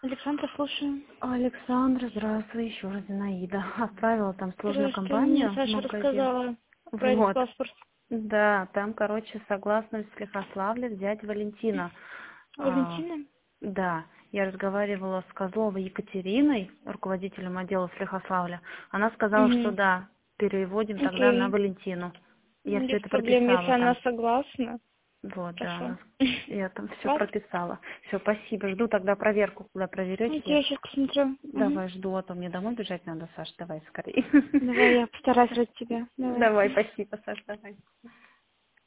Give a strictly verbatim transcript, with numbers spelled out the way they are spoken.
Александра, слушаю. Александра, здравствуй, еще раз Зинаида. Отправила там сложную Здравствуй, мне компанию в Саша магазин. рассказала про этот Вот. паспорт. Да, там, короче, согласно в Лихославле взять Валентина. А, Валентина? да, я разговаривала с Козловой Екатериной, руководителем отдела в Лихославле. Она сказала, что Угу. да, переводим тогда на Окей. Валентину. Я все Без это проблем, если прописала она там. согласна. Вот, да, Хорошо. она- я там все Класс. прописала. Все, спасибо. Жду тогда проверку, куда проверете. Окей, я сейчас посмотрю. Угу. Давай, жду, а то мне домой бежать надо, Саш, давай скорее. Давай, я постараюсь ради тебя. Давай. Давай, спасибо, Саш, давай.